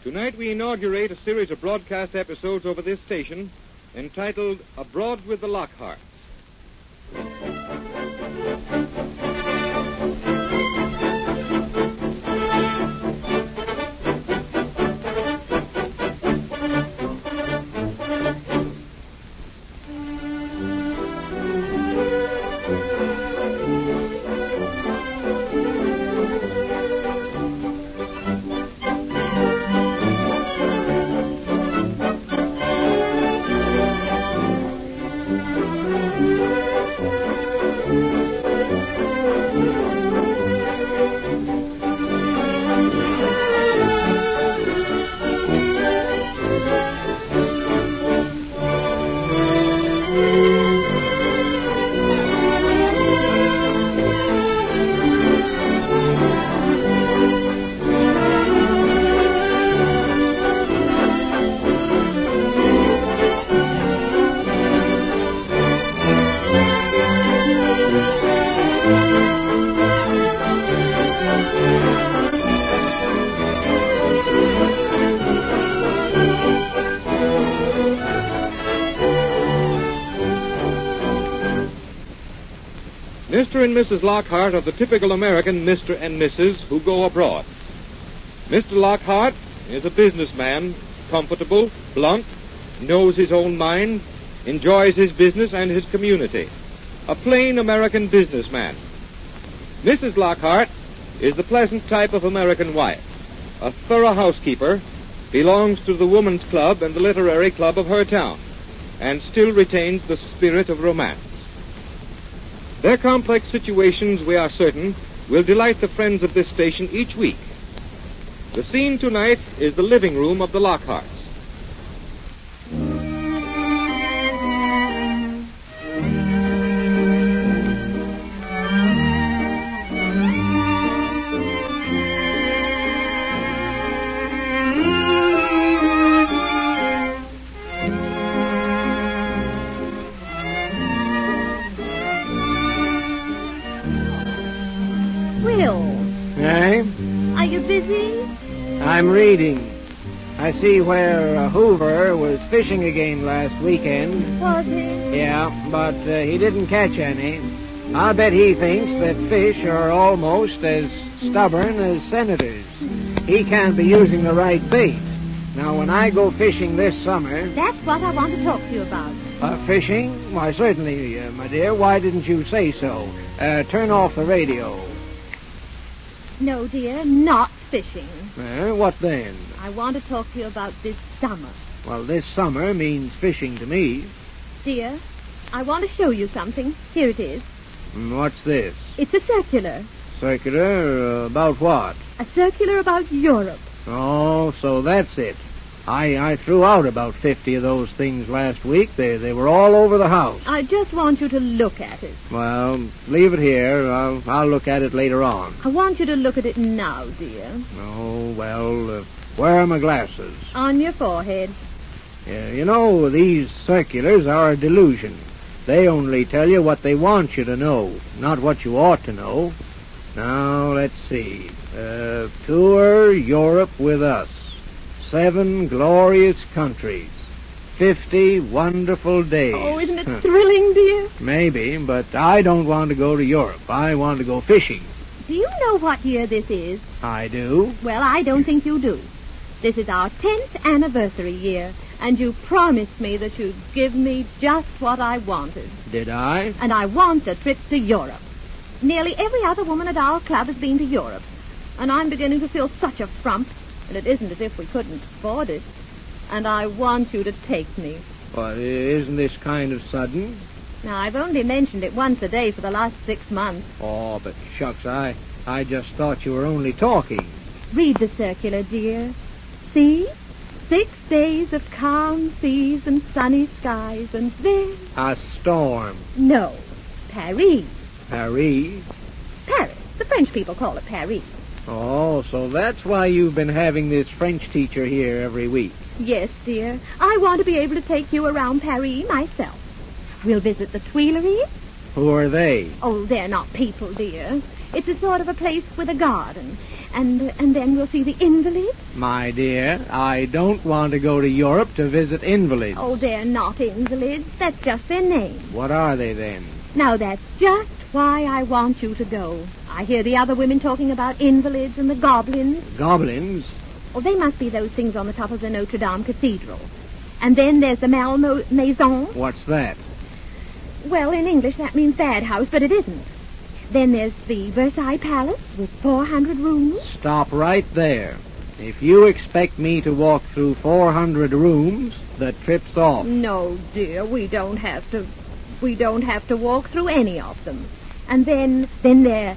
Tonight we inaugurate a series of broadcast episodes over this station entitled Abroad with the Lockharts. Mr. and Mrs. Lockhart are the typical American Mr. and Mrs. who go abroad. Mr. Lockhart is a businessman, comfortable, blunt, knows his own mind, enjoys his business and his community. A plain American businessman. Mrs. Lockhart is the pleasant type of American wife, a thorough housekeeper, belongs to the Woman's Club and the Literary Club of her town, and still retains the spirit of romance. Their complex situations, we are certain, will delight the friends of this station each week. The scene tonight is the living room of the Lockharts. Are you busy? I'm reading. I see where Hoover was fishing again last weekend. Was he? Yeah, but he didn't catch any. I'll bet he thinks that fish are almost as stubborn as senators. He can't be using the right bait. Now, when I go fishing this summer... That's what I want to talk to you about. Fishing? Why, certainly, my dear. Why didn't you say so? Turn off the radio. No, dear, not fishing. What then? I want to talk to you about this summer. Well, this summer means fishing to me. Dear, I want to show you something. Here it is. What's this? It's a circular. Circular? About what? A circular about Europe. Oh, so that's it. I threw out about 50 of those things last week. They were all over the house. I just want you to look at it. Well, leave it here. I'll look at it later on. I want you to look at it now, dear. Oh, well, where are my glasses? On your forehead. You know, these circulars are a delusion. They only tell you what they want you to know, not what you ought to know. Now, let's see. Tour Europe with us. 7 glorious countries. 50 wonderful days. Oh, isn't it thrilling, dear? Maybe, but I don't want to go to Europe. I want to go fishing. Do you know what year this is? I do. Well, I don't think you do. This is our 10th anniversary year, and you promised me that you'd give me just what I wanted. Did I? And I want a trip to Europe. Nearly every other woman at our club has been to Europe, and I'm beginning to feel such a frump. And it isn't as if we couldn't afford it. And I want you to take me. But isn't this kind of sudden? Now, I've only mentioned it once a day for the last 6 months. Oh, but shucks, I just thought you were only talking. Read the circular, dear. See? 6 days of calm seas and sunny skies, and then... A storm. No. Paris. Paris? Paris. The French people call it Paris. Oh, so that's why you've been having this French teacher here every week. Yes, dear. I want to be able to take you around Paris myself. We'll visit the Tuileries. Who are they? Oh, they're not people, dear. It's a sort of a place with a garden. And then we'll see the invalids. My dear, I don't want to go to Europe to visit invalids. Oh, they're not invalids. That's just their name. What are they then? Now, that's just why I want you to go. I hear the other women talking about invalids and the goblins. Goblins? Oh, they must be those things on the top of the Notre Dame Cathedral. And then there's the Malmaison. What's that? Well, in English that means bad house, but it isn't. Then there's the Versailles Palace with 400 rooms. Stop right there. If you expect me to walk through 400 rooms, the trip's off. No, dear, we don't have to walk through any of them. And then there's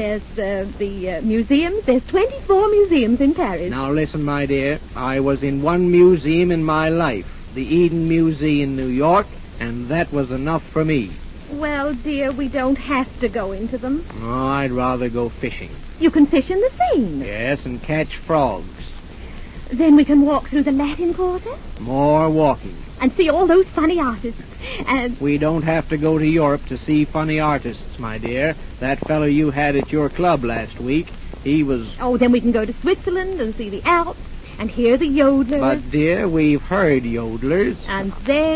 the museums. There's 24 museums in Paris. Now listen, my dear. I was in one museum in my life, the Eden Museum in New York, and that was enough for me. Well, dear, we don't have to go into them. Oh, I'd rather go fishing. You can fish in the Seine. Yes, and catch frogs. Then we can walk through the Latin Quarter More walking. and see all those funny artists. And We don't have to go to Europe to see funny artists, my dear. That fellow you had at your club last week, he was... then we can go to Switzerland and see the Alps and hear the yodelers. But, dear, we've heard yodelers. And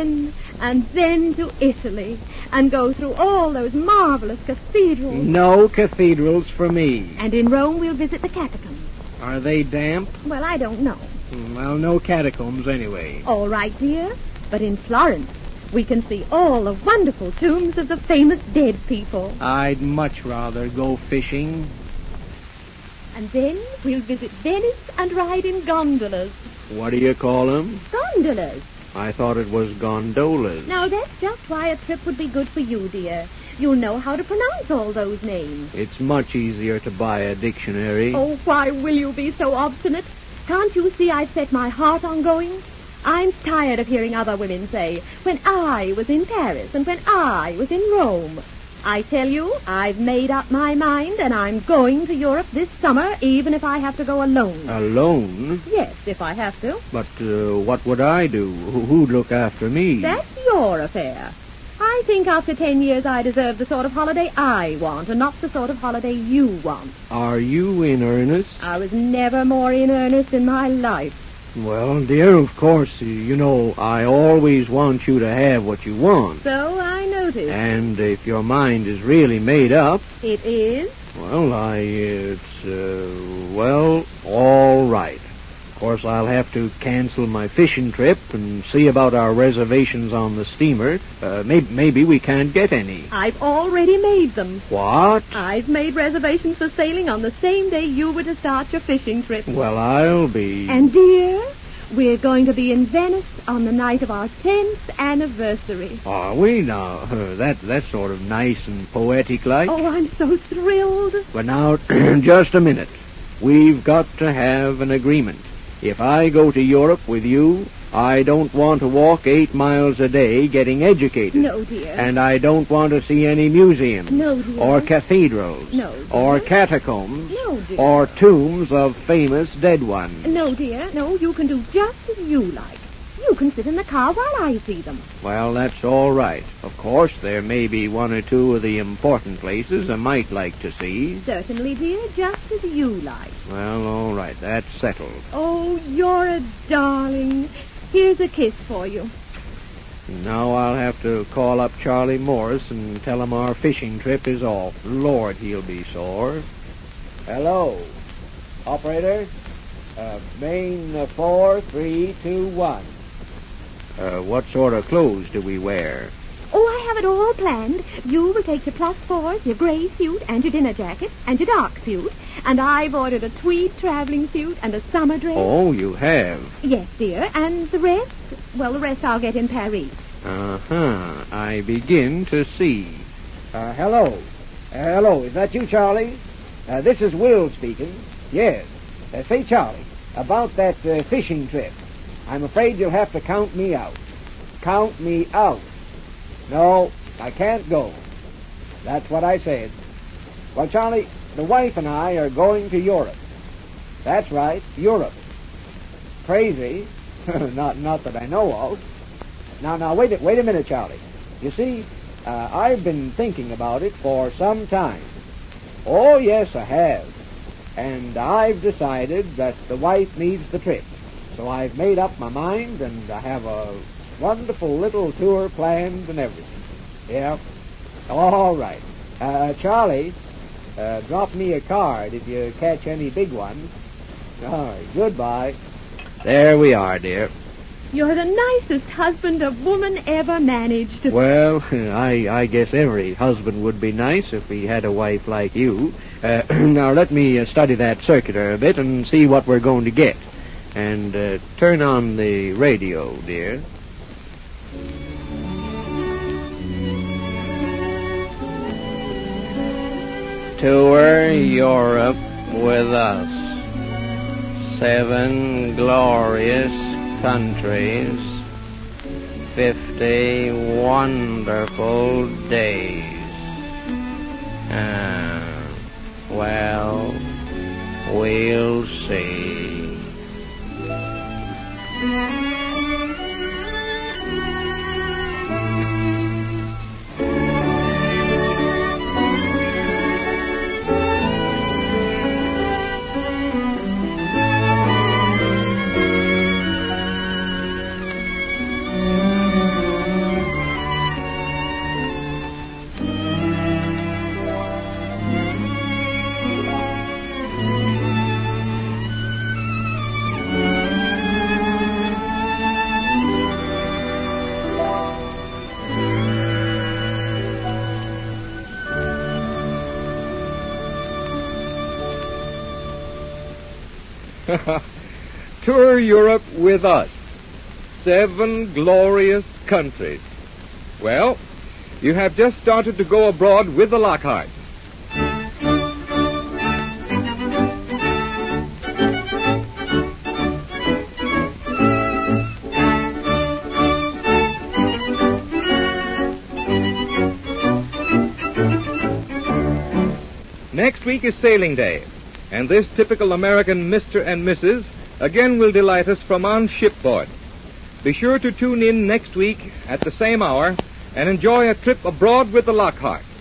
then to Italy and go through all those marvelous cathedrals. No cathedrals for me. And in Rome we'll visit the catacombs. Are they damp? Well, I don't know. Well, no catacombs anyway. All right, dear. But in Florence, we can see all the wonderful tombs of the famous dead people. I'd much rather go fishing. And then we'll visit Venice and ride in gondolas. What do you call them? Gondolas. I thought it was gondolas. Now, that's just why a trip would be good for you, dear. You'll know how to pronounce all those names. It's much easier to buy a dictionary. Oh, why will you be so obstinate? Can't you see I've set my heart on going? I'm tired of hearing other women say, when I was in Paris and when I was in Rome. I tell you, I've made up my mind, and I'm going to Europe this summer, even if I have to go alone. Alone? Yes, if I have to. But what would I do? Who'd look after me? That's your affair. I think after 10 years I deserve the sort of holiday I want, and not the sort of holiday you want. Are you in earnest? I was never more in earnest in my life. Well, dear, of course, you know, I always want you to have what you want. So I noticed. And if your mind is really made up... It is? Well, all right. Of course, I'll have to cancel my fishing trip and see about our reservations on the steamer. Maybe we can't get any. I've already made them. What? I've made reservations for sailing on the same day you were to start your fishing trip. Well, I'll be... And, dear, we're going to be in Venice on the night of our 10th anniversary. Are we now? That's sort of nice and poetic-like. Oh, I'm so thrilled. But now, just a minute. We've got to have an agreement. If I go to Europe with you, I don't want to walk 8 miles a day getting educated. No, dear. And I don't want to see any museums. No, dear. Or cathedrals. No, dear. Or catacombs. No, dear. Or tombs of famous dead ones. No, dear. No, you can do just as you like. You can sit in the car while I see them. Well, that's all right. Of course, there may be 1 or 2 of the important places I might like to see. Certainly, dear, just as you like. Well, all right. That's settled. Oh, you're a darling. Here's a kiss for you. Now I'll have to call up Charlie Morris and tell him our fishing trip is off. Lord, he'll be sore. Hello. Operator? Main 4, 3, 2, 1. What sort of clothes do we wear? Oh, I have it all planned. You will take your +4s, your gray suit, and your dinner jacket, and your dark suit. And I've ordered a tweed traveling suit and a summer dress. Oh, you have? Yes, dear. And the rest? Well, the rest I'll get in Paris. Uh-huh. I begin to see. Hello. Hello. Is that you, Charlie? This is Will speaking. Yes. Say, Charlie, about that fishing trip. I'm afraid you'll have to count me out. Count me out. No, I can't go. That's what I said. Well, Charlie, the wife and I are going to Europe. That's right, Europe. Crazy. Not that I know of. Now, wait a minute, Charlie. You see, I've been thinking about it for some time. Oh, yes, I have. And I've decided that the wife needs the trip. So I've made up my mind, and I have a wonderful little tour planned and everything. Yeah. All right. Charlie, drop me a card if you catch any big ones. All right, goodbye. There we are, dear. You're the nicest husband a woman ever managed. Well, I guess every husband would be nice if he had a wife like you. Now, let me study that circular a bit and see what we're going to get. And turn on the radio, dear. Tour Europe with us. 7 glorious countries. 50 wonderful days. Well, we'll see. Tour Europe with us. 7 glorious countries. Well, you have just started to go abroad with the Lockhart. Next week is sailing day, and this typical American Mr. and Mrs. again will delight us from on shipboard. Be sure to tune in next week at the same hour and enjoy a trip abroad with the Lockhart.